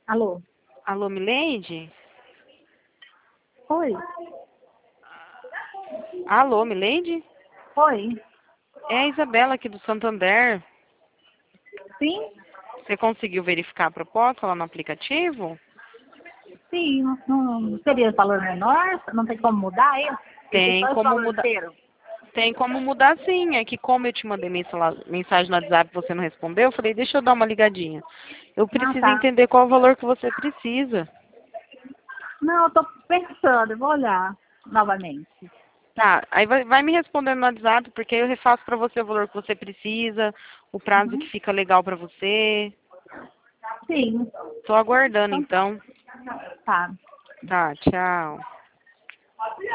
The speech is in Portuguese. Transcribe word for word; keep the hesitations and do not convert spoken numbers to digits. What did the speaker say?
Alô? Alô, Mileide? Oi? Alô, Mileide? Oi? É a Isabela aqui do Santander. Sim? Você conseguiu verificar a proposta lá no aplicativo? Sim, não, não seria valor menor? Não tem como mudar isso? Esse Tem só esse como valor mudar. inteiro? Tem como mudar sim. É que como eu te mandei mensa- mensagem no WhatsApp e você não respondeu, eu falei, deixa eu dar uma ligadinha. Eu Ah, preciso tá. entender qual o valor que você precisa. Não, eu tô pensando, eu vou olhar novamente. Tá, aí vai, vai me respondendo no WhatsApp, porque aí eu refaço pra você o valor que você precisa, o prazo que Uhum. fica legal pra você. Sim. Tô aguardando Então, então. tá. Tá, tchau.